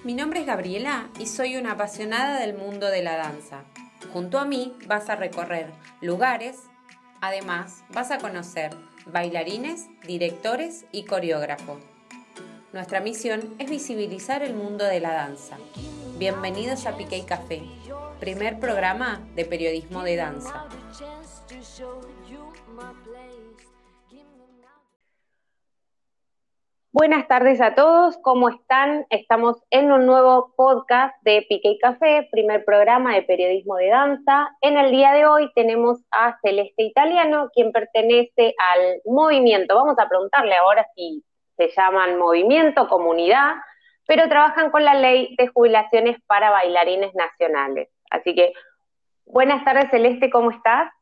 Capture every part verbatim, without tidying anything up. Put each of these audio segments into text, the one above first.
Mi nombre es Gabriela y soy una apasionada del mundo de la danza. Junto a mí vas a recorrer lugares, además vas a conocer bailarines, directores y coreógrafos. Nuestra misión es visibilizar el mundo de la danza. Bienvenidos a Piqué y Café, primer programa de periodismo de danza. Buenas tardes a todos, ¿cómo están? Estamos en un nuevo podcast de Piqué y Café, primer programa de periodismo de danza. En el día de hoy tenemos a Celeste Italiano, quien pertenece al movimiento. Vamos a preguntarle ahora si se llaman movimiento, comunidad, pero trabajan con la ley de jubilaciones para bailarines nacionales. Así que, buenas tardes Celeste, ¿cómo estás?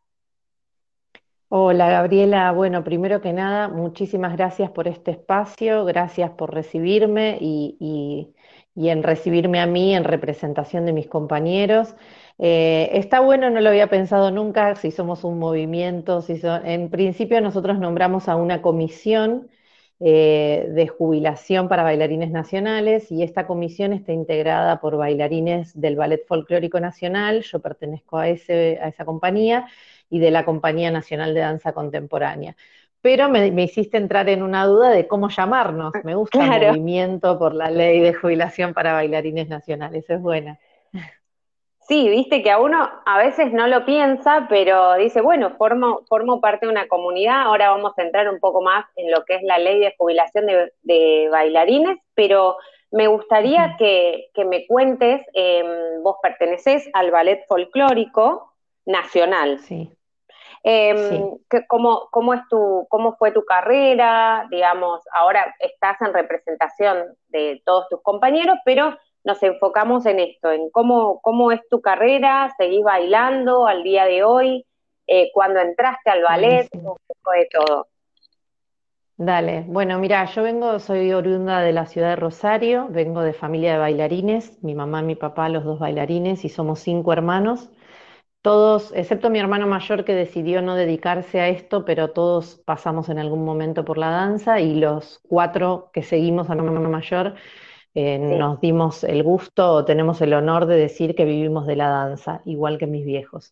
Hola Gabriela, bueno, primero que nada, muchísimas gracias por este espacio, gracias por recibirme y, y- y en recibirme a mí en representación de mis compañeros. Eh, está bueno, no lo había pensado nunca, si somos un movimiento, si so- en principio nosotros nombramos a una comisión eh, de jubilación para bailarines nacionales y esta comisión está integrada por bailarines del Ballet Folclórico Nacional, yo pertenezco a ese, a esa compañía y de la Compañía Nacional de Danza Contemporánea. Pero me, me hiciste entrar en una duda de cómo llamarnos. Me gusta Claro. Movimiento por la Ley de Jubilación para Bailarines Nacionales, es buena. Sí, viste que a uno a veces no lo piensa, pero dice, bueno, formo, formo parte de una comunidad, ahora vamos a entrar un poco más en lo que es la ley de jubilación de, de bailarines, pero me gustaría Ujú. que, que me cuentes, eh, vos pertenecés al Ballet Folclórico Nacional. Sí, Eh, sí. que- ¿cómo, cómo es tu, cómo fue tu carrera? Digamos, ahora estás en representación de todos tus compañeros, pero nos enfocamos en esto, en cómo, cómo es tu carrera, seguís bailando al día de hoy, eh, cuando entraste al ballet, un Buenísimo. poco de todo. Dale, bueno, mira, yo vengo, soy oriunda de la ciudad de Rosario, vengo de familia de bailarines, mi mamá y mi papá, los dos bailarines, y somos cinco hermanos. Todos, excepto mi hermano mayor que decidió no dedicarse a esto, pero todos pasamos en algún momento por la danza y los cuatro que seguimos a mi hermano mayor eh, Sí, nos dimos el gusto o tenemos el honor de decir que vivimos de la danza, igual que mis viejos.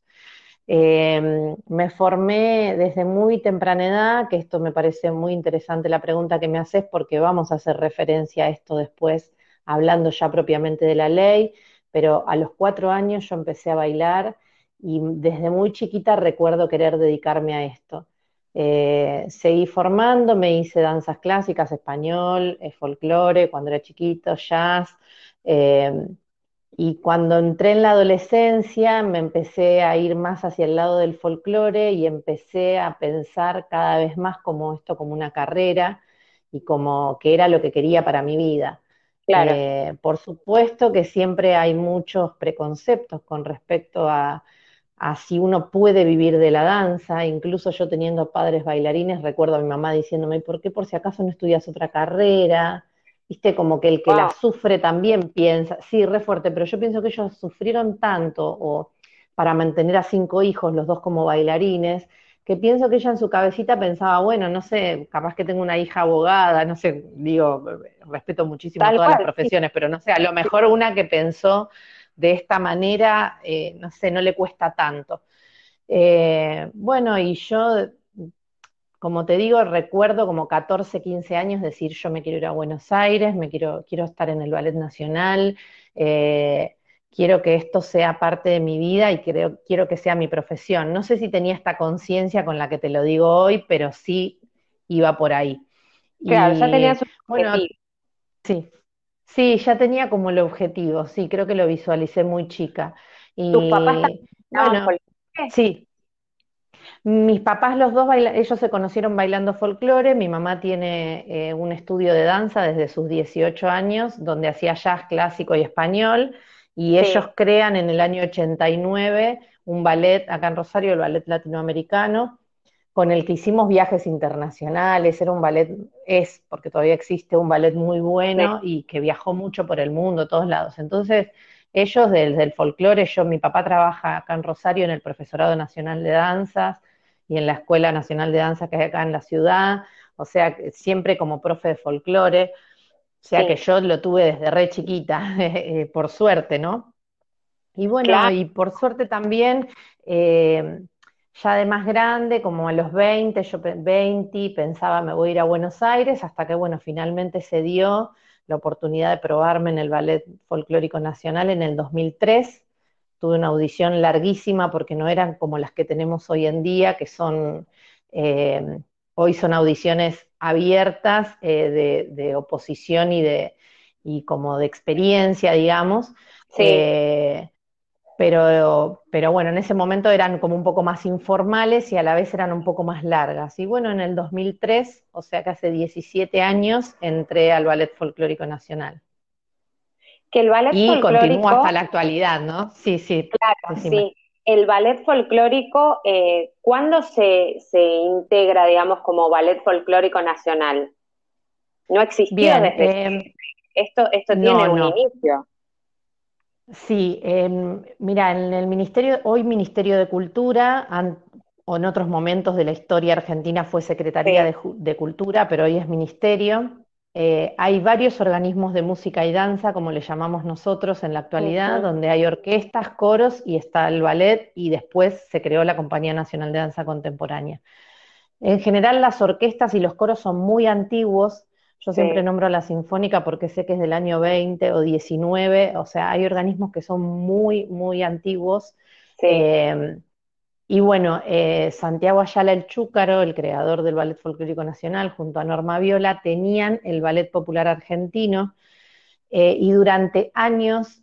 Eh, me formé desde muy temprana edad, que esto me parece muy interesante la pregunta que me haces porque vamos a hacer referencia a esto después, hablando ya propiamente de la ley, pero a los cuatro años yo empecé a bailar y desde muy chiquita recuerdo querer dedicarme a esto. Eh, seguí formando, me hice danzas clásicas, español, eh, folclore, cuando era chiquito, jazz. eh, y cuando entré en la adolescencia me empecé a ir más hacia el lado del folclore y empecé a pensar cada vez más como esto como una carrera y como que era lo que quería para mi vida. claro. Eh, por supuesto que siempre hay muchos preconceptos con respecto a, a si uno puede vivir de la danza, incluso yo teniendo padres bailarines, recuerdo a mi mamá diciéndome, ¿por qué por si acaso no estudias otra carrera? Viste, como que el que la Wow. sufre también piensa, sí, re fuerte, pero yo pienso que ellos sufrieron tanto o para mantener a cinco hijos, los dos como bailarines, que pienso que ella en su cabecita pensaba, bueno, no sé, capaz que tengo una hija abogada, no sé, digo, respeto muchísimo Tal todas las cual, sí, profesiones, pero no sé, a lo mejor una que pensó de esta manera, eh, no sé, no le cuesta tanto. Eh, bueno, y yo como te digo, recuerdo como catorce, quince años decir yo me quiero ir a Buenos Aires, me quiero, quiero estar en el Ballet Nacional, eh, quiero que esto sea parte de mi vida y creo, quiero que sea mi profesión. No sé si tenía esta conciencia con la que te lo digo hoy, pero sí iba por ahí. claro, ya tenías Y un bueno, objetivo. sí, sí, ya tenía como el objetivo, sí, creo que lo visualicé muy chica. ¿Tus papás también Y estaban bueno, folclore? sí. Mis papás, los dos, baila- ellos se conocieron bailando folclore. Mi mamá tiene eh, un estudio de danza desde sus dieciocho años, donde hacía jazz clásico y español. Y ellos Sí, crean en el año ochenta y nueve un ballet acá en Rosario, el Ballet Latinoamericano, con el que hicimos viajes internacionales. Era un ballet, es, porque todavía existe, un ballet muy sí, bueno y que viajó mucho por el mundo, a todos lados. Entonces, ellos desde el folclore, yo, mi papá trabaja acá en Rosario en el Profesorado Nacional de Danzas y en la Escuela Nacional de Danza que hay acá en la ciudad, o sea, siempre como profe de folclore. sea que sí, yo lo tuve desde re chiquita, eh, por suerte, ¿no? Y bueno, claro, y por suerte también, eh, ya de más grande, como a los veinte, yo pe- veinte, pensaba me voy a ir a Buenos Aires, hasta que bueno, finalmente se dio la oportunidad de probarme en el Ballet Folclórico Nacional en el dos mil tres. Tuve una audición larguísima porque no eran como las que tenemos hoy en día, que son, eh, hoy son audiciones abiertas, eh, de, de oposición y de, y como de experiencia, digamos. sí. Eh, pero, pero bueno, en ese momento eran como un poco más informales y a la vez eran un poco más largas. Y bueno, en el dos mil tres, o sea que hace diecisiete años, entré al Ballet Folclórico Nacional. Que el ballet Y continúo hasta folclórico, la actualidad, ¿no? Sí, sí, claro, decime. sí, el ballet folclórico, eh, ¿cuándo se, se integra, digamos, como ballet folclórico nacional? No existió Bien, desde eh, siempre. Esto, esto tiene no, un no. inicio. Sí, eh, mira, en el Ministerio, hoy Ministerio de Cultura, an- o en otros momentos de la historia argentina fue Secretaría Sí. de, Ju- de Cultura, pero hoy es Ministerio. Eh, hay varios organismos de música y danza, como le llamamos nosotros en la actualidad, Ujú. donde hay orquestas, coros y está el ballet, y después se creó la Compañía Nacional de Danza Contemporánea. En general, las orquestas y los coros son muy antiguos. Yo siempre Sí, nombro la Sinfónica porque sé que es del año veinte o diecinueve, o sea, hay organismos que son muy, muy antiguos. sí. Eh, y bueno, eh, Santiago Ayala el Chúcaro, el creador del Ballet Folclórico Nacional, junto a Norma Viola, tenían el Ballet Popular Argentino, eh, y durante años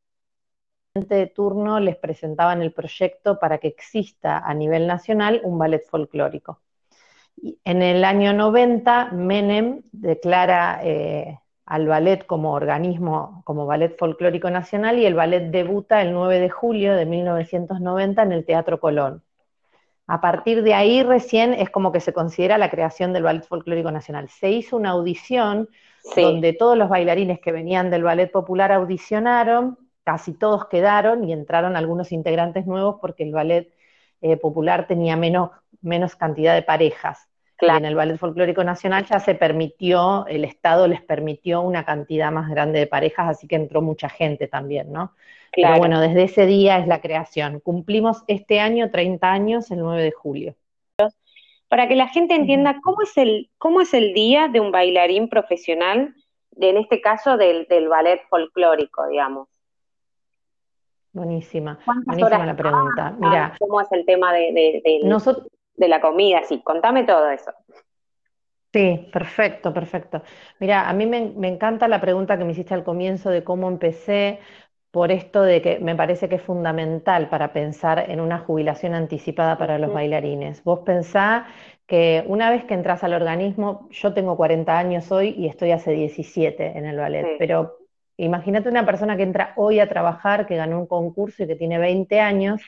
de turno les presentaban el proyecto para que exista a nivel nacional un ballet folclórico. En el año noventa, Menem declara, eh, al ballet como organismo, como ballet folclórico nacional, y el ballet debuta el nueve de julio de mil novecientos noventa en el Teatro Colón. A partir de ahí recién es como que se considera la creación del Ballet Folclórico Nacional. Se hizo una audición Sí, donde todos los bailarines que venían del ballet popular audicionaron, casi todos quedaron y entraron algunos integrantes nuevos porque el ballet, eh, popular tenía menos, menos cantidad de parejas. Y en claro, el Ballet Folclórico Nacional ya se permitió, el Estado les permitió una cantidad más grande de parejas, así que entró mucha gente también, ¿no? Pero claro. bueno, desde ese día es la creación. Cumplimos este año treinta años, el nueve de julio. Para que la gente Ujú. entienda cómo es el, cómo es el día de un bailarín profesional, de, en este caso del, del ballet folclórico, digamos. Buenísima, ¿Cuántas horas buenísima la pregunta. trabajan? Mira, ¿Cómo es el tema de, de, del- nosotros, de la comida? Sí, contame todo eso. sí, perfecto, perfecto. Mira, a mí me, me encanta la pregunta que me hiciste al comienzo de cómo empecé, por esto de que me parece que es fundamental para pensar en una jubilación anticipada para los Ujú. bailarines. Vos pensá que una vez que entras al organismo, yo tengo cuarenta años hoy y estoy hace diecisiete en el ballet, Sí, pero imagínate una persona que entra hoy a trabajar, que ganó un concurso y que tiene veinte años.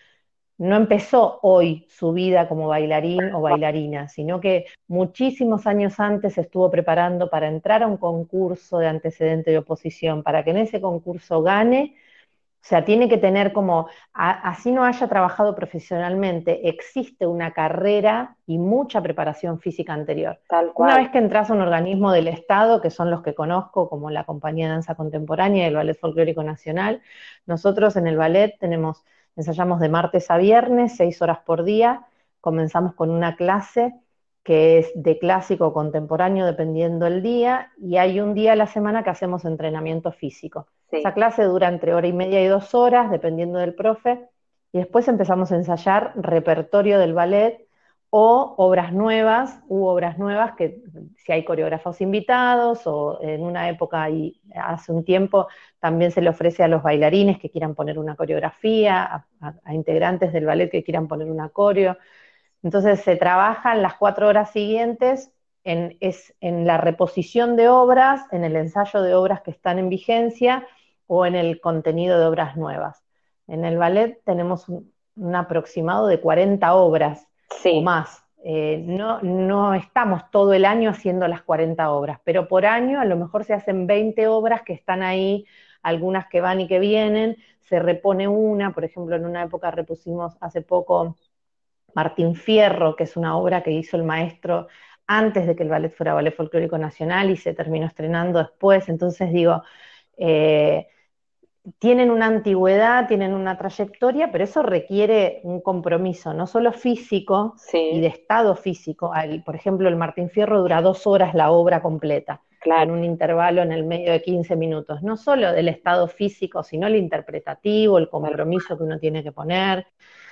No empezó hoy su vida como bailarín o bailarina, sino que muchísimos años antes se estuvo preparando para entrar a un concurso de antecedente de oposición, para que en ese concurso gane. O sea, tiene que tener como, a- así no haya trabajado profesionalmente, existe una carrera y mucha preparación física anterior. tal Una cual. vez que entras a un organismo del Estado, que son los que conozco, como la Compañía de Danza Contemporánea y el Ballet Folclórico Nacional, nosotros en el ballet tenemos, ensayamos de martes a viernes, seis horas por día, comenzamos con una clase que es de clásico o contemporáneo dependiendo el día, y hay un día a la semana que hacemos entrenamiento físico. Esa Sí. clase dura entre hora y media y dos horas, dependiendo del profe, y después empezamos a ensayar repertorio del ballet o obras nuevas, u obras nuevas que si hay coreógrafos invitados, o en una época y hace un tiempo también se le ofrece a los bailarines que quieran poner una coreografía, a, a, a integrantes del ballet que quieran poner una coreo. Entonces se trabajan las cuatro horas siguientes en, es, en la reposición de obras, en el ensayo de obras que están en vigencia o en el contenido de obras nuevas. En el ballet tenemos un, un aproximado de cuarenta obras o Sí, más. Eh, no, no estamos todo el año haciendo las cuarenta obras, pero por año a lo mejor se hacen veinte obras que están ahí, algunas que van y que vienen, se repone una, por ejemplo, en una época repusimos hace poco Martín Fierro, que es una obra que hizo el maestro antes de que el ballet fuera Ballet Folclórico Nacional y se terminó estrenando después. Entonces digo, eh, tienen una antigüedad, tienen una trayectoria, pero eso requiere un compromiso, no solo físico Sí, y de estado físico. Al- por ejemplo, el Martín Fierro dura dos horas la obra completa, con claro, un intervalo en el medio de quince minutos. No solo del estado físico, sino el interpretativo, el tal compromiso que uno tiene que poner.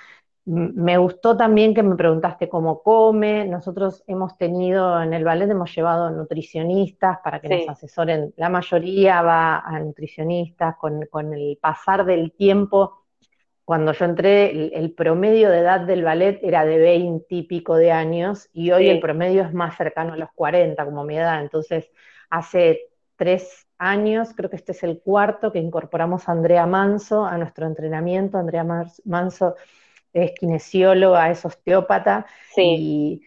M- Me gustó también que me preguntaste cómo come. Nosotros hemos tenido, en el ballet hemos llevado nutricionistas para que nos sí, asesoren. La mayoría va a nutricionistas con, con el pasar del tiempo. Cuando yo entré, el, el promedio de edad del ballet era de veinte y pico de años, y hoy el sí, promedio es más cercano a los cuarenta, como mi edad. Entonces, hace tres años, creo que este es el cuarto, que incorporamos a Andrea Manso a nuestro entrenamiento. Andrea Manso es kinesióloga, es osteópata sí, y,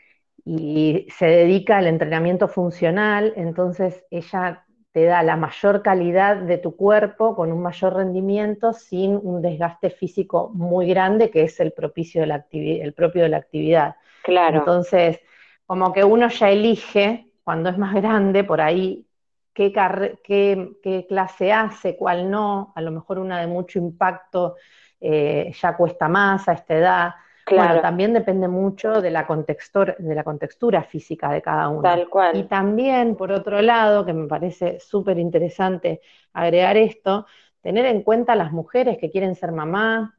y se dedica al entrenamiento funcional. Entonces ella te da la mayor calidad de tu cuerpo con un mayor rendimiento sin un desgaste físico muy grande, que es el propicio de la actividad, el propio de la actividad. claro, Entonces, como que uno ya elige, cuando es más grande, por ahí, qué, qué, qué clase hace, cuál no. A lo mejor una de mucho impacto eh, ya cuesta más a esta edad. Bueno, claro, también depende mucho de la contextura, de la contextura física de cada uno. tal Y cual, también, por otro lado, que me parece súper interesante agregar esto, tener en cuenta a las mujeres que quieren ser mamá,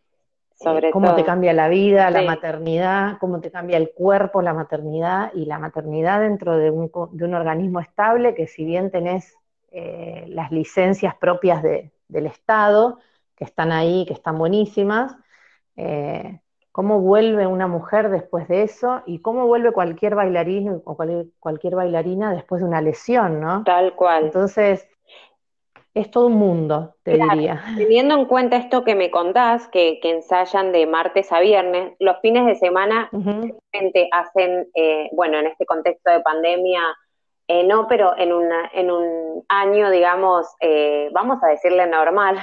eh, sobre cómo te todo, cambia la vida, la sí, maternidad, cómo te cambia el cuerpo, la maternidad, y la maternidad dentro de un, de un organismo estable, que si bien tenés eh, las licencias propias de, del Estado, que están ahí, que están buenísimas, eh, cómo vuelve una mujer después de eso y cómo vuelve cualquier bailarín o cual, cualquier bailarina después de una lesión, ¿no? tal cual. Entonces, es todo un mundo, te Claro, diría. teniendo en cuenta esto que me contás, que, que ensayan de martes a viernes, los fines de semana Ujú. gente hacen, eh, bueno, en este contexto de pandemia, eh, no, pero en, una, en un año, digamos, eh, vamos a decirle normal,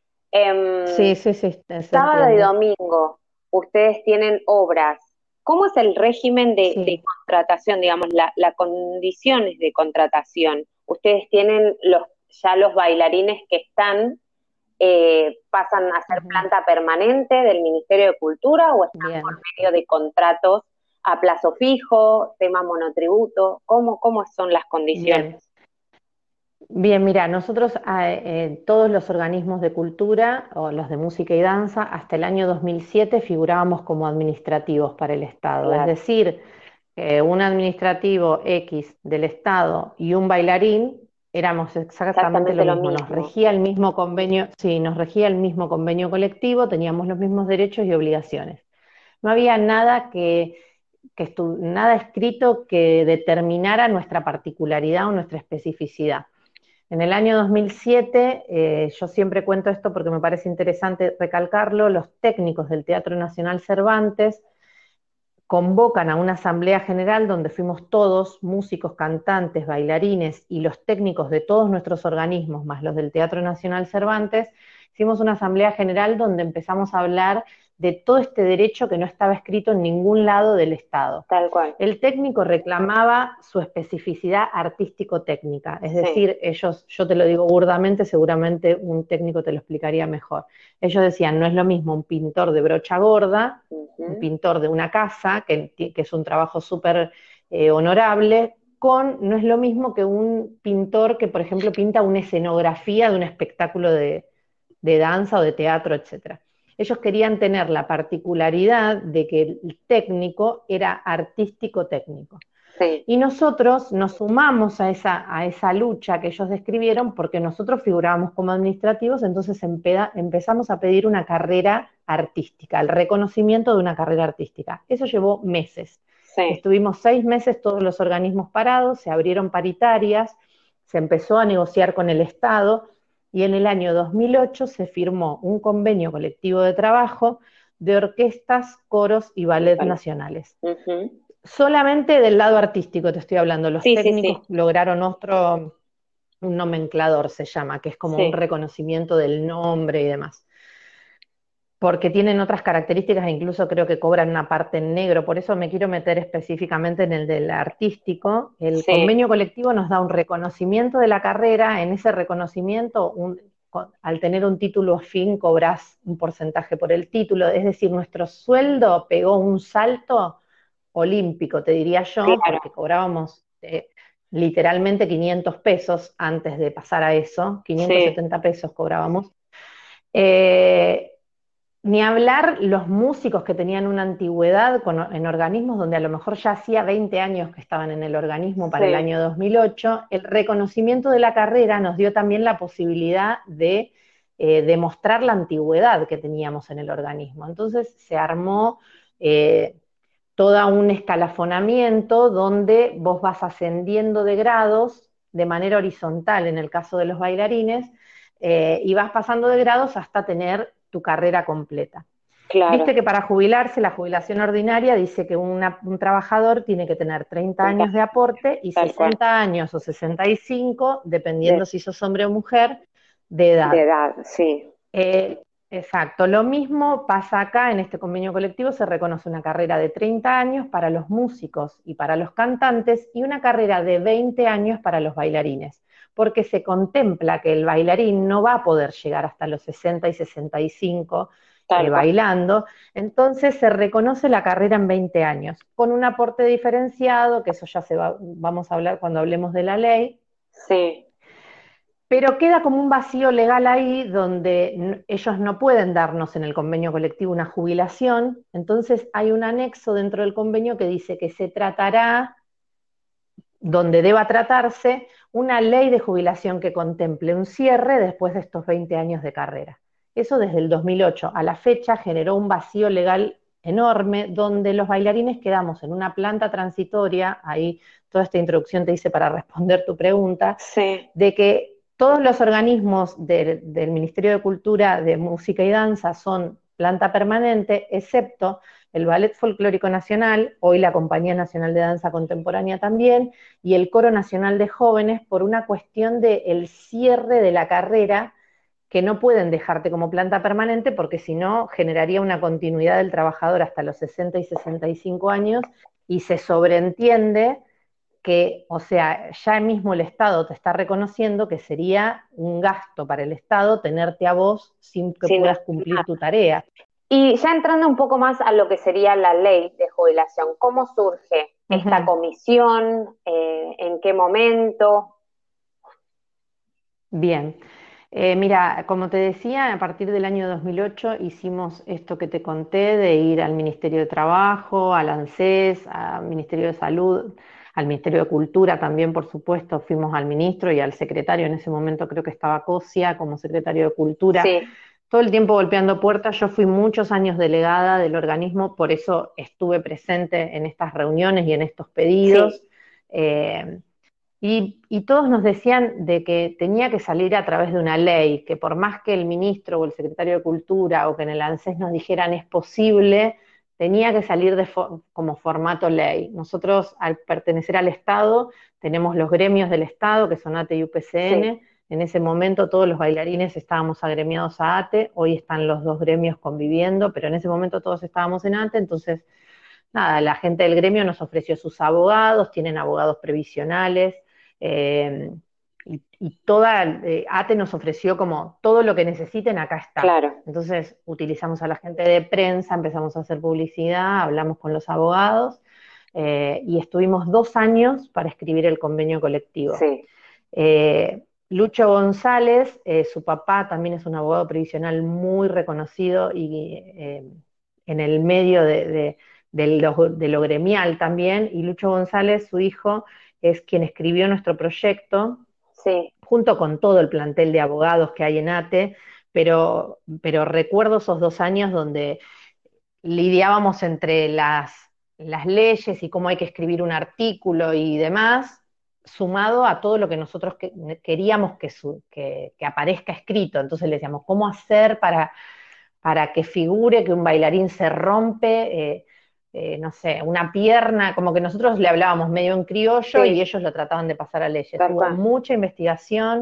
em, Sí, sí, sí, se sábado y entiende. domingo, ustedes tienen obras. ¿Cómo es el régimen de, de Sí. contratación, digamos, la, las condiciones de contratación? ¿Ustedes tienen los, ya los bailarines que están, eh, pasan a ser Ujú. planta permanente del Ministerio de Cultura o están por Bien, medio de contratos a plazo fijo, tema monotributo? ¿Cómo, cómo son las condiciones? bien. Bien, mira, nosotros ah, eh, todos los organismos de cultura o los de música y danza hasta el año dos mil siete figurábamos como administrativos para el Estado. Es Claro, decir, eh, un administrativo X del Estado y un bailarín éramos exactamente lo exactamente lo mismo. Nos mismo. regía el mismo convenio, sí, nos regía el mismo convenio colectivo, teníamos los mismos derechos y obligaciones. No había nada que, que estu- nada escrito que determinara nuestra particularidad o nuestra especificidad. En el año dos mil siete, eh, yo siempre cuento esto porque me parece interesante recalcarlo, los técnicos del Teatro Nacional Cervantes convocan a una asamblea general donde fuimos todos, músicos, cantantes, bailarines y los técnicos de todos nuestros organismos, más los del Teatro Nacional Cervantes. Hicimos una asamblea general donde empezamos a hablar de todo este derecho que no estaba escrito en ningún lado del Estado. Tal cual. El técnico reclamaba su especificidad artístico-técnica, es Sí. decir, ellos, yo te lo digo burdamente, seguramente un técnico te lo explicaría mejor. Ellos decían, no es lo mismo un pintor de brocha gorda, un Ujú. pintor de una casa, que, que es un trabajo súper eh, honorable, con, no es lo mismo que un pintor que, por ejemplo, pinta una escenografía de un espectáculo de, de danza o de teatro, etcétera. Ellos querían tener la particularidad de que el técnico era artístico-técnico. Sí, Y nosotros nos sumamos a esa, a esa lucha que ellos describieron porque nosotros figurábamos como administrativos, entonces empeda, empezamos a pedir una carrera artística, el reconocimiento de una carrera artística. Eso llevó meses. sí, Estuvimos seis meses todos los organismos parados, se abrieron paritarias, se empezó a negociar con el Estado y en el año dos mil ocho se firmó un convenio colectivo de trabajo de orquestas, coros y ballet vale. nacionales. Ujú. Solamente del lado artístico te estoy hablando. Los Sí, sí, técnicos sí, lograron otro, un nomenclador se llama, que es como un sí, reconocimiento del nombre y demás. porque tienen otras características e incluso creo que cobran una parte en negro, por eso me quiero meter específicamente en el del artístico. El Sí, convenio colectivo nos da un reconocimiento de la carrera, en ese reconocimiento, un, al tener un título afín, cobras un porcentaje por el título, es decir, nuestro sueldo pegó un salto olímpico, te diría yo, claro, porque cobrábamos eh, literalmente quinientos pesos antes de pasar a eso, quinientos sí, setenta pesos cobrábamos. Eh, Ni hablar los músicos que tenían una antigüedad con- en organismos donde a lo mejor ya hacía veinte años que estaban en el organismo para el sí, año dos mil ocho, el reconocimiento de la carrera nos dio también la posibilidad de eh, demostrar la antigüedad que teníamos en el organismo. Entonces se armó eh, todo un escalafonamiento donde vos vas ascendiendo de grados de manera horizontal en el caso de los bailarines, eh, y vas pasando de grados hasta tener tu carrera completa. Viste claro. que para jubilarse, la jubilación ordinaria dice que una, un trabajador tiene que tener treinta años de aporte y Tal cual. sesenta años o sesenta y cinco, De, dependiendo si sos hombre o mujer, de de edad. edad, sí. Eh, exacto, lo mismo pasa acá en este convenio colectivo, se reconoce una carrera de treinta años para los músicos y para los cantantes y una carrera de veinte años para los bailarines, porque se contempla que el bailarín no va a poder llegar hasta los sesenta y sesenta y cinco eh, Tal cual. bailando, entonces se reconoce la carrera en veinte años, con un aporte diferenciado, que eso ya se va, vamos a hablar cuando hablemos de la ley, Sí, pero queda como un vacío legal ahí donde n- ellos no pueden darnos en el convenio colectivo una jubilación, entonces hay un anexo dentro del convenio que dice que se tratará, donde deba tratarse, una ley de jubilación que contemple un cierre después de estos veinte años de carrera. Eso desde el dos mil ocho a la fecha generó un vacío legal enorme donde los bailarines quedamos en una planta transitoria, ahí toda esta introducción te hice para responder tu pregunta, sí, de que todos los organismos del, del Ministerio de Cultura de Música y Danza son planta permanente, excepto el Ballet Folclórico Nacional, hoy la Compañía Nacional de Danza Contemporánea también, y el Coro Nacional de Jóvenes por una cuestión del de cierre de la carrera, que no pueden dejarte como planta permanente porque si no generaría una continuidad del trabajador hasta los sesenta y sesenta y cinco años y se sobreentiende que, o sea, ya mismo el Estado te está reconociendo que sería un gasto para el Estado tenerte a vos sin que sin puedas hacer cumplir nada. tu tarea. Y ya entrando un poco más a lo que sería la ley de jubilación, ¿cómo surge esta Ujú. comisión? Eh, ¿en qué momento? Bien. Eh, mira, como te decía, a partir del año dos mil ocho hicimos esto que te conté de ir al Ministerio de Trabajo, al ANSES, al Ministerio de Salud, al Ministerio de Cultura también, por supuesto, fuimos al ministro y al secretario, en ese momento creo que estaba Cosia como secretario de Cultura, Sí, todo el tiempo golpeando puertas. Yo fui muchos años delegada del organismo, por eso estuve presente en estas reuniones y en estos pedidos. sí, Eh, y, y todos nos decían de que tenía que salir a través de una ley, que por más que el ministro o el secretario de Cultura o que en el ANSES nos dijeran es posible, tenía que salir de fo- como formato ley. Nosotros, al pertenecer al Estado, tenemos los gremios del Estado, que son ATE y sí, U P C N. En ese momento todos los bailarines estábamos agremiados a ATE, hoy están los dos gremios conviviendo, pero en ese momento todos estábamos en ATE, entonces nada, la gente del gremio nos ofreció sus abogados, tienen abogados previsionales, eh, y, y, toda, eh, ATE nos ofreció como todo lo que necesiten, acá está. claro, Entonces utilizamos a la gente de prensa, empezamos a hacer publicidad, hablamos con los abogados, eh, y estuvimos dos años para escribir el convenio colectivo. sí, Eh, Lucho González, eh, su papá también es un abogado previsional muy reconocido y eh, en el medio de, de, de, lo, de, lo, gremial también, y Lucho González, su hijo, es quien escribió nuestro proyecto, sí, junto con todo el plantel de abogados que hay en ATE, pero, pero recuerdo esos dos años donde lidiábamos entre las, las leyes y cómo hay que escribir un artículo y demás, sumado a todo lo que nosotros que, queríamos que, su, que, que, aparezca escrito. Entonces le decíamos, ¿cómo hacer para, para que figure que un bailarín se rompe, eh, eh, no sé, una pierna? Como que nosotros le hablábamos medio en criollo y sí, ellos lo trataban de pasar a leyes. tal Hubo cual. mucha investigación.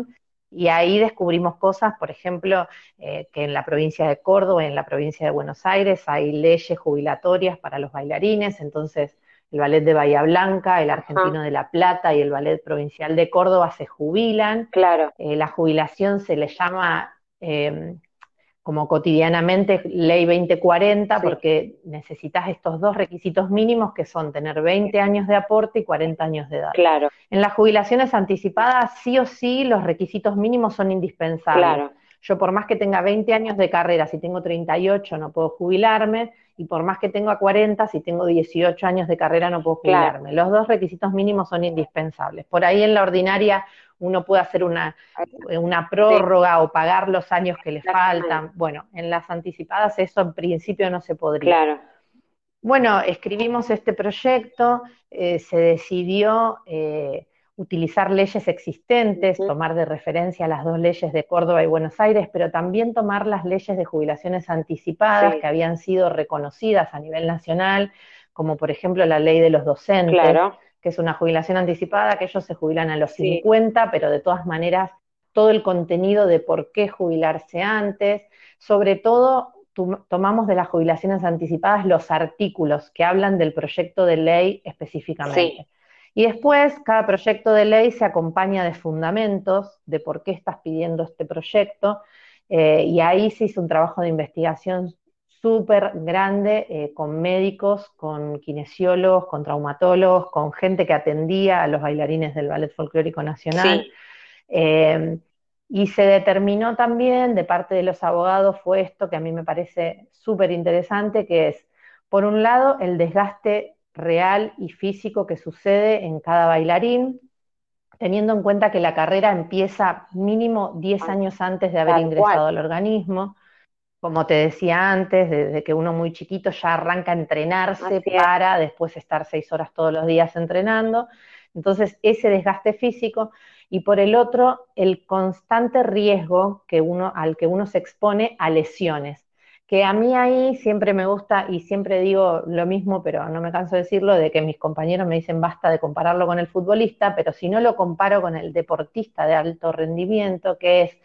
Y ahí descubrimos cosas, por ejemplo, eh, que en la provincia de Córdoba, en la provincia de Buenos Aires, hay leyes jubilatorias para los bailarines, entonces el Ballet de Bahía Blanca, el Argentino Ajá, de La Plata y el Ballet Provincial de Córdoba se jubilan. claro, Eh, la jubilación se le llama eh, como cotidianamente Ley veinte cuarenta, sí, porque necesitas estos dos requisitos mínimos que son tener veinte años de aporte y cuarenta años de edad. claro, En las jubilaciones anticipadas, sí o sí, los requisitos mínimos son indispensables. claro, Yo por más que tenga veinte años de carrera, si tengo treinta y ocho no puedo jubilarme, y por más que tenga cuarenta, si tengo dieciocho años de carrera no puedo claro, jubilarme. Los dos requisitos mínimos son indispensables. Por ahí en la ordinaria uno puede hacer una, una sí, prórroga o pagar los años que le exactamente, faltan. Bueno, en las anticipadas eso en principio no se podría. claro, Bueno, escribimos este proyecto, eh, se decidió eh, utilizar leyes existentes, ujú, tomar de referencia las dos leyes de Córdoba y Buenos Aires, pero también tomar las leyes de jubilaciones anticipadas sí, que habían sido reconocidas a nivel nacional, como por ejemplo la ley de los docentes, claro, que es una jubilación anticipada, que ellos se jubilan a los sí, cincuenta, pero de todas maneras todo el contenido de por qué jubilarse antes, sobre todo tomamos de las jubilaciones anticipadas los artículos que hablan del proyecto de ley sí, específicamente. Y después, cada proyecto de ley se acompaña de fundamentos de por qué estás pidiendo este proyecto, eh, y ahí se hizo un trabajo de investigación súper grande, eh, con médicos, con kinesiólogos, con traumatólogos, con gente que atendía a los bailarines del Ballet Folclórico Nacional. sí, Eh, y se determinó también de parte de los abogados, fue esto que a mí me parece súper interesante, que es, por un lado, el desgaste real y físico que sucede en cada bailarín, teniendo en cuenta que la carrera empieza mínimo diez ah, años antes de haber tal cual, ingresado al organismo. Como te decía antes, desde que uno muy chiquito ya arranca a entrenarse así es, para después estar seis horas todos los días entrenando. Entonces, ese desgaste físico, y por el otro, el constante riesgo que uno, al que uno se expone a lesiones. Que a mí ahí siempre me gusta, y siempre digo lo mismo, pero no me canso de decirlo, de que mis compañeros me dicen basta de compararlo con el futbolista, pero si no lo comparo con el deportista de alto rendimiento, que es,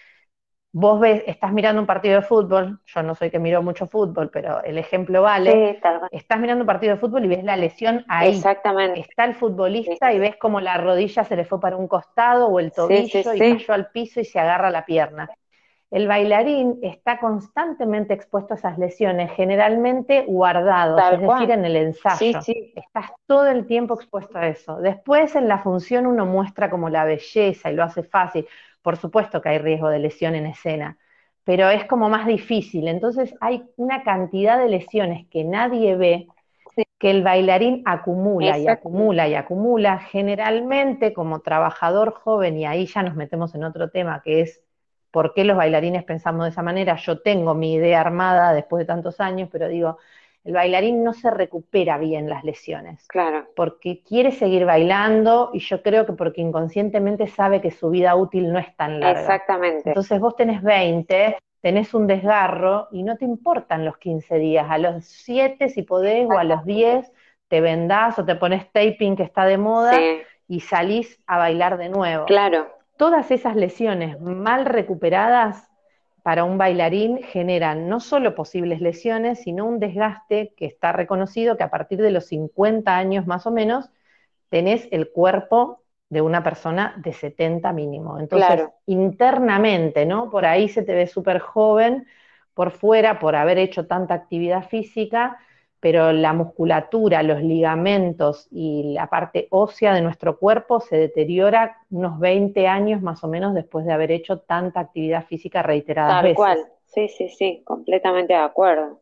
vos ves, estás mirando un partido de fútbol, yo no soy que miro mucho fútbol, pero el ejemplo vale, sí, tal cual, estás mirando un partido de fútbol y ves la lesión ahí. exactamente, Está el sí, futbolista y ves como la rodilla se le fue para un costado o el sí, sí, tobillo y sí, cayó al piso y se agarra la pierna. El bailarín está constantemente expuesto a esas lesiones, generalmente guardados, es tal decir, cual, en el sí, ensayo. sí, Estás todo el tiempo expuesto a eso. Después en la función uno muestra como la belleza y lo hace fácil. Por supuesto que hay riesgo de lesión en escena, pero es como más difícil. Entonces hay una cantidad de lesiones que nadie ve, sí, que el bailarín acumula y exacto, acumula y acumula, generalmente como trabajador joven, y ahí ya nos metemos en otro tema, que es por qué los bailarines pensamos de esa manera. Yo tengo mi idea armada después de tantos años, pero digo, el bailarín no se recupera bien las lesiones, claro, porque quiere seguir bailando, y yo creo que porque inconscientemente sabe que su vida útil no es tan larga. exactamente, Entonces vos tenés veinte, tenés un desgarro y no te importan los quince días, a los siete si podés o a los exactamente, diez te vendás o te pones taping que está de moda sí, y salís a bailar de nuevo. claro, Todas esas lesiones mal recuperadas para un bailarín generan no solo posibles lesiones, sino un desgaste que está reconocido que a partir de los cincuenta años más o menos tenés el cuerpo de una persona de setenta mínimo. Entonces, claro, internamente, ¿no? Por ahí se te ve súper joven, por fuera, por haber hecho tanta actividad física, pero la musculatura, los ligamentos y la parte ósea de nuestro cuerpo se deteriora unos veinte años más o menos después de haber hecho tanta actividad física reiteradas tal veces. cual, sí, sí, sí, completamente de acuerdo.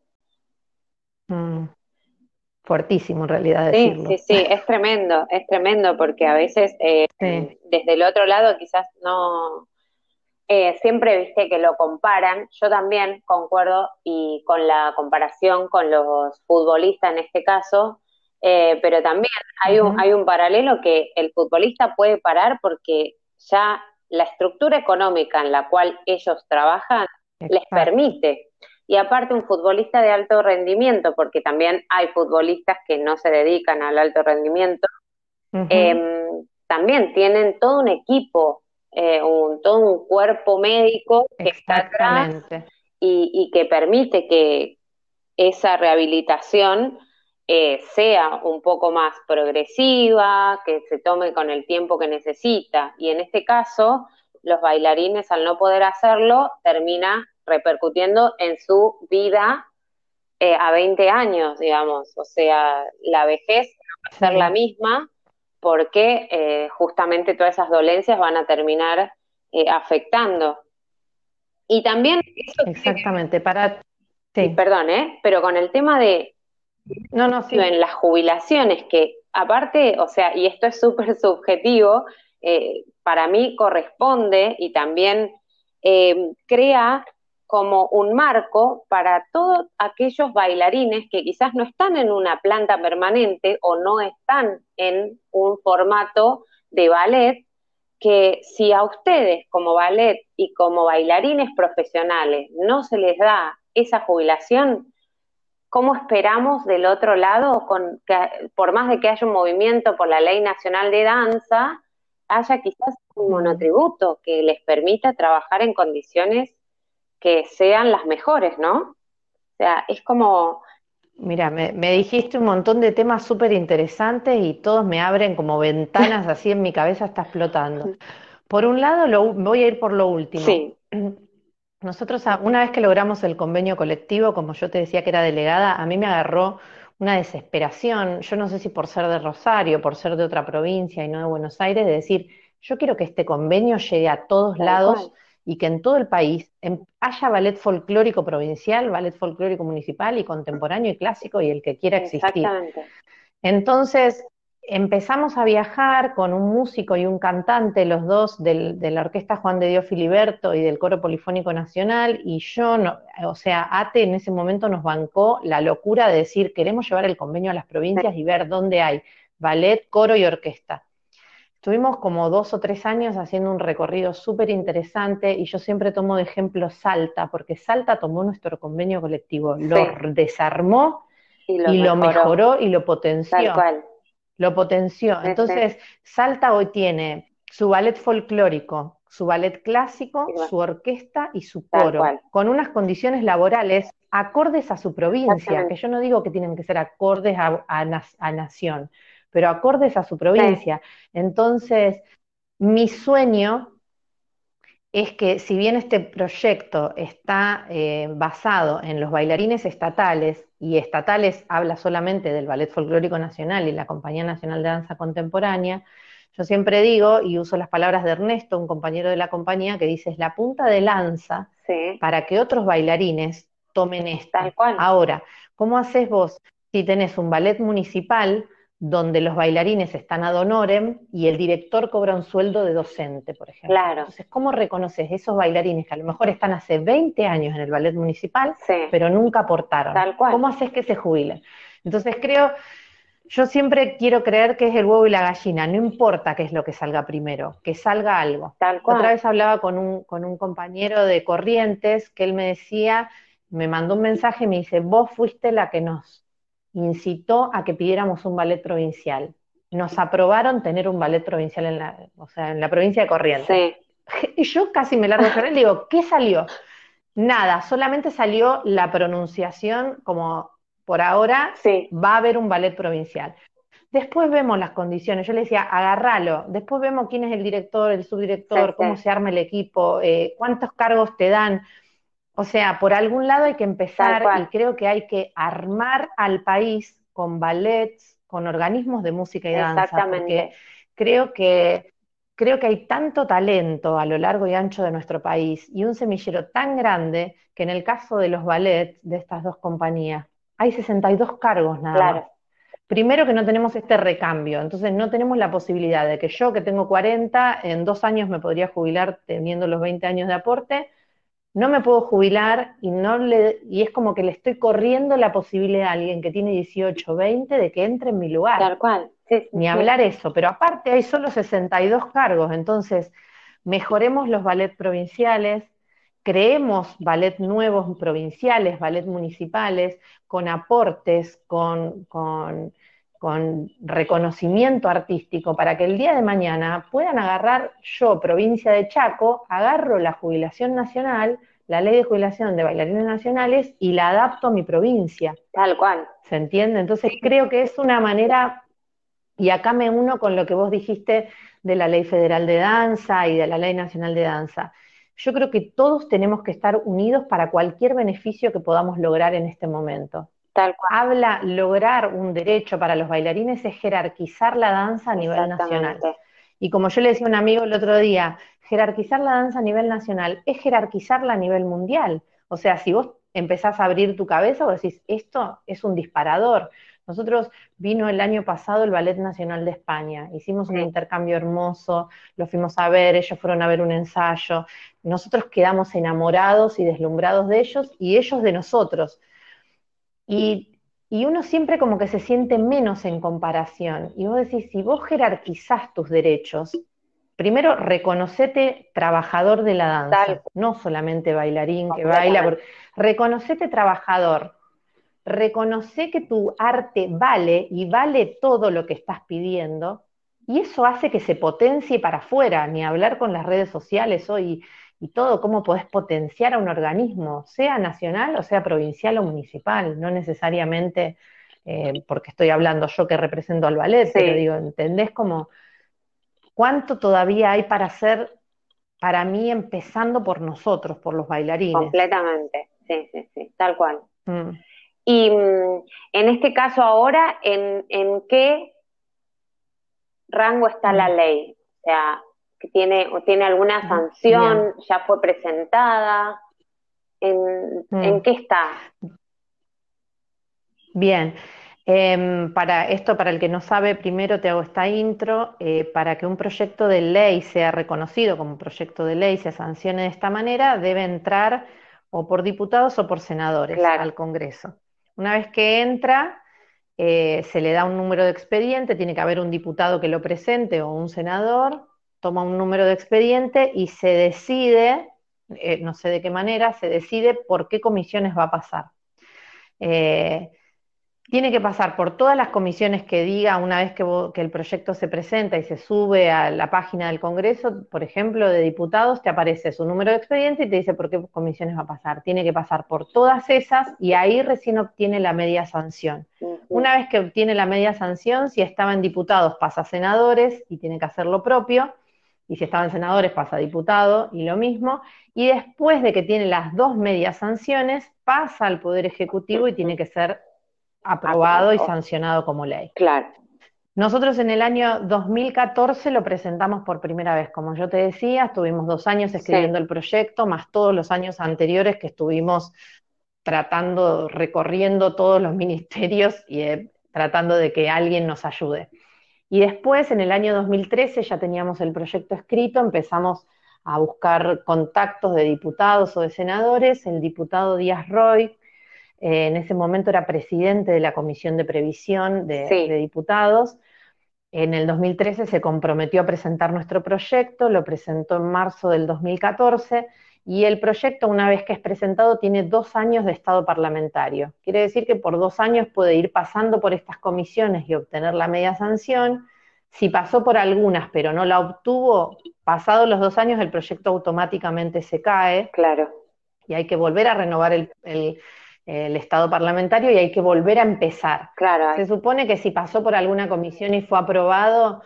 Mm, fuertísimo en realidad Sí, sí, decirlo. sí, es tremendo, es tremendo porque a veces eh, Sí, desde el otro lado quizás no, eh, siempre viste que lo comparan, yo también concuerdo y con la comparación con los futbolistas en este caso, eh, pero también hay un, ujú, hay un paralelo que el futbolista puede parar porque ya la estructura económica en la cual ellos trabajan les exacto. permite. Y aparte un futbolista de alto rendimiento, porque también hay futbolistas que no se dedican al alto rendimiento, Ujú, eh, también tienen todo un equipo eh, un, todo un cuerpo médico que está atrás exactamente. y, y que permite que esa rehabilitación eh, sea un poco más progresiva, que se tome con el tiempo que necesita. Y en este caso, los bailarines, al no poder hacerlo, termina repercutiendo en su vida eh, a veinte años, digamos. O sea, la vejez no va a ser la Sí, misma porque eh, justamente todas esas dolencias van a terminar eh, afectando. Y también eso tiene que exactamente. Para, y sí, perdón, ¿eh? Pero con el tema de no, no, sí. en las jubilaciones, que aparte, o sea, y esto es súper subjetivo, eh, para mí corresponde y también eh, crea como un marco para todos aquellos bailarines que quizás no están en una planta permanente o no están en un formato de ballet, que si a ustedes como ballet y como bailarines profesionales no se les da esa jubilación, ¿cómo esperamos del otro lado, con que, por más de que haya un movimiento por la Ley Nacional de Danza, haya quizás un Mm. monotributo que les permita trabajar en condiciones que sean las mejores, ¿no? O sea, es como, Mira, me, me dijiste un montón de temas súper interesantes y todos me abren como ventanas así en mi cabeza está explotando. Por un lado, lo, voy a ir por lo último. sí, Nosotros, a- una vez que logramos el convenio colectivo, como yo te decía que era delegada, a mí me agarró una desesperación. Yo no sé si por ser de Rosario, por ser de otra provincia y no de Buenos Aires, de decir, yo quiero que este convenio llegue a todos tal lados cual, y que en todo el país em- haya ballet folclórico provincial, ballet folclórico municipal y contemporáneo y clásico y el que quiera existir. exactamente. Entonces empezamos a viajar con un músico y un cantante, los dos del- de la Orquesta Juan de Dios Filiberto y del Coro Polifónico Nacional, y yo, no, o sea, ATE en ese momento nos bancó la locura de decir, queremos llevar el convenio a las Sí, provincias y ver dónde hay ballet, coro y orquesta. Estuvimos como dos o tres años haciendo un recorrido súper interesante y yo siempre tomo de ejemplo Salta, porque Salta tomó nuestro convenio colectivo, lo sí, r- desarmó y lo y lo mejoró, mejoró y lo tal potenció. cual, Lo potenció. sí, sí, Entonces, Salta hoy tiene su ballet folclórico, su ballet y clásico, bueno, su orquesta y su tal coro, cual, con unas condiciones laborales acordes a su provincia, que exactamente, yo no digo que tienen que ser acordes a, a na- a nación, pero acordes a su sí, provincia. Entonces, mi sueño es que si bien este proyecto está eh, basado en los bailarines estatales, y estatales habla solamente del Ballet Folclórico Nacional y la Compañía Nacional de Danza Contemporánea, yo siempre digo, y uso las palabras de Ernesto, un compañero de la compañía, que dice, es la punta de lanza sí, para que otros bailarines tomen tal esto. cual, Ahora, ¿cómo haces vos si tenés un ballet municipal donde los bailarines están ad honorem y el director cobra un sueldo de docente, por ejemplo? claro, Entonces, ¿cómo reconoces esos bailarines que a lo mejor están hace veinte años en el ballet municipal, sí, pero nunca aportaron? tal cual, ¿Cómo haces que se jubilen? Entonces, creo, yo siempre quiero creer que es el huevo y la gallina, no importa qué es lo que salga primero, que salga algo. tal La otra cual, vez hablaba con un, con un compañero de Corrientes que él me decía, me mandó un mensaje y me dice, vos fuiste la que nos incitó a que pidiéramos un ballet provincial. Nos aprobaron tener un ballet provincial en la, o sea, en la provincia de Corrientes. sí, Y yo casi me largo a llorar y le digo, ¿qué salió? Nada, solamente salió la pronunciación como por ahora sí, va a haber un ballet provincial. Después vemos las condiciones. Yo le decía, agárralo. Después vemos quién es el director, el sí, subdirector, cómo sí, se arma el equipo, eh, cuántos cargos te dan. O sea, por algún lado hay que tal empezar y cual, creo que hay que armar al país con ballets, con organismos de música y danza, porque exactamente, creo que, creo que hay tanto talento a lo largo y ancho de nuestro país y un semillero tan grande que en el caso de los ballets de estas dos compañías hay sesenta y dos cargos nada más. claro, Primero que no tenemos este recambio, entonces no tenemos la posibilidad de que yo que tengo cuarenta, en dos años me podría jubilar teniendo los veinte años de aporte, no me puedo jubilar y, no le, y es como que le estoy corriendo la posibilidad a alguien que tiene dieciocho, veinte de que entre en mi lugar. tal cual, sí, sí, Ni sí, hablar eso, pero aparte hay solo sesenta y dos cargos, entonces mejoremos los ballets provinciales, creemos ballet nuevos provinciales, ballet municipales, con aportes, con, con, con reconocimiento artístico, para que el día de mañana puedan agarrar, yo, provincia de Chaco, agarro la jubilación nacional, la ley de jubilación de bailarines nacionales y la adapto a mi provincia. Tal cual. ¿Se entiende? Entonces creo que es una manera, y acá me uno con lo que vos dijiste de la Ley Federal de Danza y de la Ley Nacional de Danza. Yo creo que todos tenemos que estar unidos para cualquier beneficio que podamos lograr en este momento. Tal cual. Habla, lograr un derecho para los bailarines es jerarquizar la danza a nivel nacional. Y como yo le decía a un amigo el otro día, jerarquizar la danza a nivel nacional es jerarquizarla a nivel mundial. O sea, si vos empezás a abrir tu cabeza, vos decís, esto es un disparador. Nosotros vino el año pasado el Ballet Nacional de España, hicimos un intercambio hermoso, lo fuimos a ver, ellos fueron a ver un ensayo, nosotros quedamos enamorados y deslumbrados de ellos y ellos de nosotros. Y, y uno siempre como que se siente menos en comparación. Y vos decís, si vos jerarquizás tus derechos, primero reconocete trabajador de la danza, Tal. no solamente bailarín que baila, porque, reconocete trabajador, reconoce que tu arte vale y vale todo lo que estás pidiendo, y eso hace que se potencie para afuera, ni hablar con las redes sociales hoy y todo, cómo podés potenciar a un organismo, sea nacional o sea provincial o municipal, no necesariamente eh, porque estoy hablando yo que represento al ballet, sí. Pero digo, ¿entendés cómo cuánto todavía hay para hacer, para mí, empezando por nosotros, por los bailarines? Completamente, sí, sí, sí, tal cual. Mm. Y mm, en este caso ahora, ¿en, en qué rango está mm. la ley? O sea, que tiene, tiene alguna sanción, Bien. ya fue presentada, ¿en, mm. ¿en qué está? Bien, eh, para esto, para el que no sabe, primero te hago esta intro, eh, para que un proyecto de ley sea reconocido como proyecto de ley, se sancione de esta manera, debe entrar o por diputados o por senadores claro. al Congreso. Una vez que entra, eh, se le da un número de expediente, tiene que haber un diputado que lo presente o un senador, toma un número de expediente y se decide, eh, no sé de qué manera, se decide por qué comisiones va a pasar. Eh, tiene que pasar por todas las comisiones que diga una vez que, vos, que el proyecto se presenta y se sube a la página del Congreso, por ejemplo, de diputados, te aparece su número de expediente y te dice por qué comisiones va a pasar. Tiene que pasar por todas esas y ahí recién obtiene la media sanción. Uh-huh. Una vez que obtiene la media sanción, si estaba en diputados pasa a senadores y tiene que hacer lo propio, y si estaba en senadores pasa a diputado y lo mismo, y después de que tiene las dos medias sanciones, pasa al Poder Ejecutivo y tiene que ser aprobado y sancionado como ley. Claro. Nosotros en el año dos mil catorce lo presentamos por primera vez, como yo te decía, estuvimos dos años escribiendo sí. el proyecto, más todos los años anteriores que estuvimos tratando, recorriendo todos los ministerios y eh, tratando de que alguien nos ayude. Y después, en el año dos mil trece, ya teníamos el proyecto escrito, empezamos a buscar contactos de diputados o de senadores. El diputado Díaz Roy, Eh, en ese momento era presidente de la Comisión de Previsión de, sí. de Diputados. En el dos mil trece se comprometió a presentar nuestro proyecto, lo presentó en marzo del dos mil catorce, y el proyecto, una vez que es presentado, tiene dos años de estado parlamentario. Quiere decir que por dos años puede ir pasando por estas comisiones y obtener la media sanción. Si pasó por algunas pero no la obtuvo, pasados los dos años el proyecto automáticamente se cae. Claro. Y hay que volver a renovar el... el el estado parlamentario y hay que volver a empezar. Claro. Se supone que si pasó por alguna comisión y fue aprobado,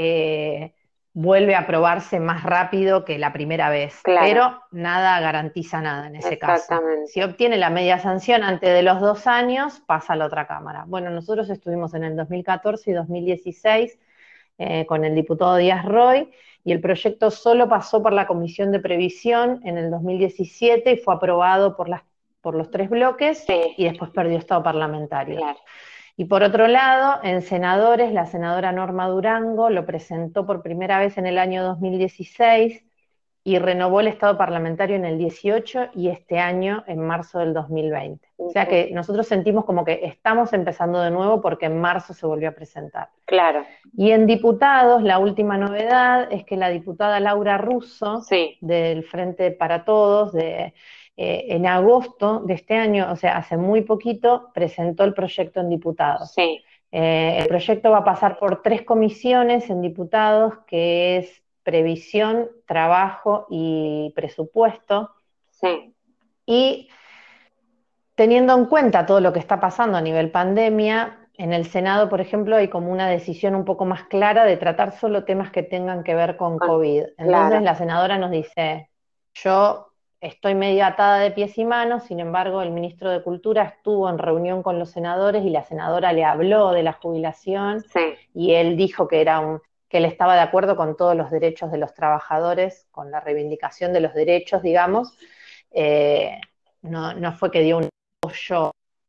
eh, vuelve a aprobarse más rápido que la primera vez, claro. pero nada garantiza nada en ese caso. Si obtiene la media sanción antes de los dos años, pasa a la otra Cámara. Bueno, nosotros estuvimos en el dos mil catorce y dos mil dieciséis eh, con el diputado Díaz Roy, y el proyecto solo pasó por la Comisión de Previsión en el dos mil diecisiete y fue aprobado por las por los tres bloques, sí. y después perdió estado parlamentario. Claro. Y por otro lado, en senadores, la senadora Norma Durango lo presentó por primera vez en el año dos mil dieciséis y renovó el estado parlamentario en el dieciocho y este año en marzo del dos mil veinte. Uh-huh. O sea que nosotros sentimos como que estamos empezando de nuevo porque en marzo se volvió a presentar. Claro. Y en diputados, la última novedad es que la diputada Laura Russo, sí. del Frente para Todos, de... Eh, en agosto de este año, o sea, hace muy poquito, presentó el proyecto en diputados. Sí. Eh, el proyecto va a pasar por tres comisiones en diputados, que es previsión, trabajo y presupuesto. Sí. Y teniendo en cuenta todo lo que está pasando a nivel pandemia, en el Senado, por ejemplo, hay como una decisión un poco más clara de tratar solo temas que tengan que ver con Con- COVID. Entonces claro. la senadora nos dice, yo estoy medio atada de pies y manos, sin embargo el ministro de Cultura estuvo en reunión con los senadores y la senadora le habló de la jubilación Sí. y él dijo que era un que él estaba de acuerdo con todos los derechos de los trabajadores, con la reivindicación de los derechos, digamos. Eh, no, no fue que dio un apoyo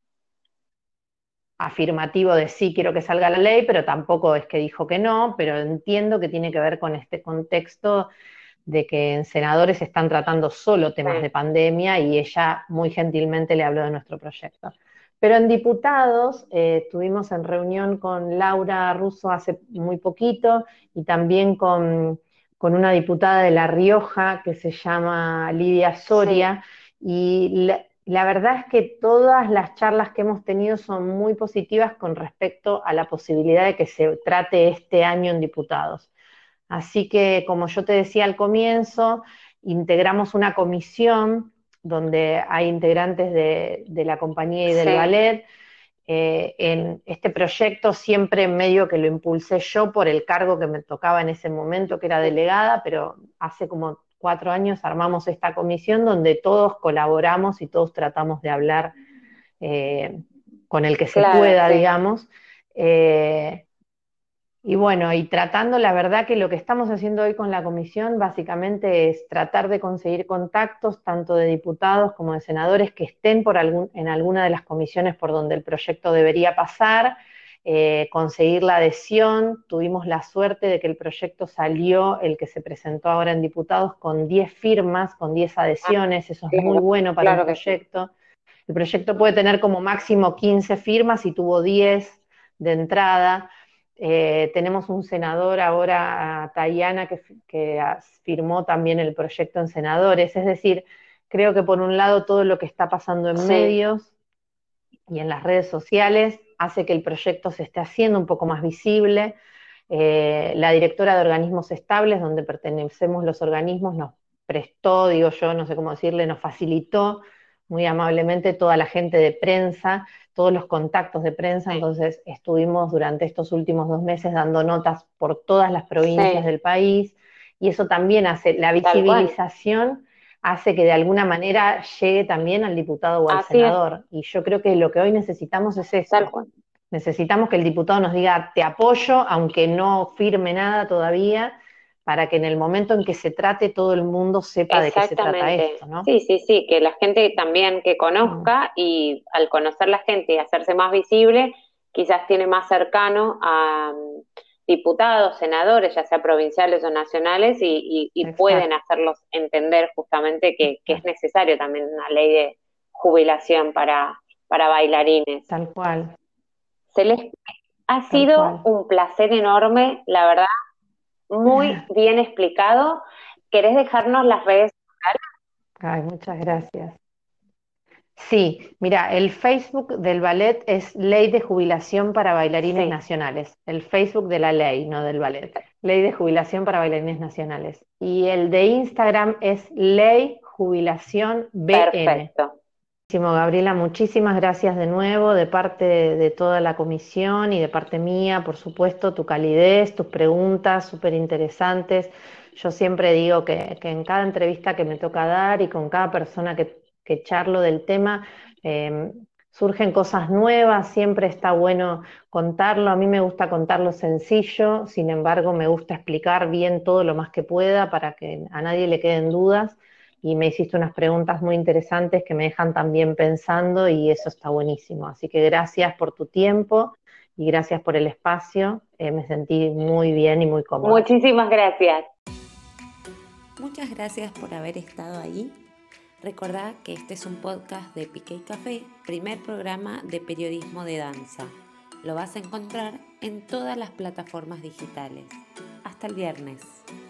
afirmativo de sí quiero que salga la ley, pero tampoco es que dijo que no, pero entiendo que tiene que ver con este contexto de que en senadores están tratando solo temas Sí. de pandemia y ella muy gentilmente le habló de nuestro proyecto. Pero en diputados eh, estuvimos en reunión con Laura Russo hace muy poquito y también con, con una diputada de La Rioja que se llama Lidia Sí. Soria, y la, la verdad es que todas las charlas que hemos tenido son muy positivas con respecto a la posibilidad de que se trate este año en diputados. Así que, como yo te decía al comienzo, integramos una comisión donde hay integrantes de, de la compañía y del Sí. ballet. Eh, en este proyecto siempre medio que lo impulsé yo por el cargo que me tocaba en ese momento, que era delegada, pero hace como cuatro años armamos esta comisión donde todos colaboramos y todos tratamos de hablar eh, con el que se Claro, pueda, sí. digamos. Eh, y bueno, y tratando, la verdad que lo que estamos haciendo hoy con la comisión básicamente es tratar de conseguir contactos tanto de diputados como de senadores que estén por algún, en alguna de las comisiones por donde el proyecto debería pasar, eh, conseguir la adhesión. Tuvimos la suerte de que el proyecto salió, el que se presentó ahora en diputados, con diez firmas, con diez Ah, adhesiones. Eso es muy claro, bueno para un claro que sí. proyecto. El proyecto puede tener como máximo quince firmas y tuvo diez de entrada. Eh, tenemos un senador ahora, Tayana, que, que firmó también el proyecto en senadores. Es decir, creo que por un lado todo lo que está pasando en Sí. medios y en las redes sociales hace que el proyecto se esté haciendo un poco más visible. Eh, la directora de organismos estables, donde pertenecemos los organismos, nos prestó, digo yo, no sé cómo decirle, nos facilitó muy amablemente toda la gente de prensa, todos los contactos de prensa. Sí. Entonces estuvimos durante estos últimos dos meses dando notas por todas las provincias Sí. del país, y eso también hace, la Tal cual. visibilización hace que de alguna manera llegue también al diputado o al Así es, senador, y yo creo que lo que hoy necesitamos es tal esto. cual. Necesitamos que el diputado nos diga te apoyo, aunque no firme nada todavía, para que en el momento en que se trate todo el mundo sepa de qué se trata Exactamente. esto, ¿no? Sí, sí, sí, que la gente también que Mm, conozca y al conocer la gente y hacerse más visible, quizás tiene más cercano a mm, diputados, senadores, ya sea provinciales o nacionales, y, y, y pueden exacto, hacerlos entender justamente que, que es exacto, necesario también una ley de jubilación para, para bailarines. tal cual, Celeste, ha tal sido cual. un placer enorme, la verdad, muy bien explicado. ¿Querés dejarnos las redes sociales? Ay, muchas gracias. Sí, mira, el Facebook del ballet es Ley de Jubilación para Bailarines Sí, Nacionales. El Facebook de la ley, no del ballet. Ley de Jubilación para Bailarines Nacionales. Y el de Instagram es Ley Jubilación B N. perfecto. Muchísimo, Gabriela, muchísimas gracias de nuevo de parte de, de toda la comisión y de parte mía, por supuesto, tu calidez, tus preguntas súper interesantes. Yo siempre digo que, que en cada entrevista que me toca dar y con cada persona que, que charlo del tema, eh, surgen cosas nuevas, siempre está bueno contarlo. A mí me gusta contarlo sencillo, sin embargo, me gusta explicar bien todo lo más que pueda para que a nadie le queden dudas, y me hiciste unas preguntas muy interesantes que me dejan también pensando y eso está buenísimo. Así que gracias por tu tiempo y gracias por el espacio. Eh, me sentí muy bien y muy cómoda. Muchísimas gracias. Muchas gracias por haber estado ahí. Recordá que este es un podcast de Piqué Café, primer programa de periodismo de danza. Lo vas a encontrar en todas las plataformas digitales. Hasta el viernes.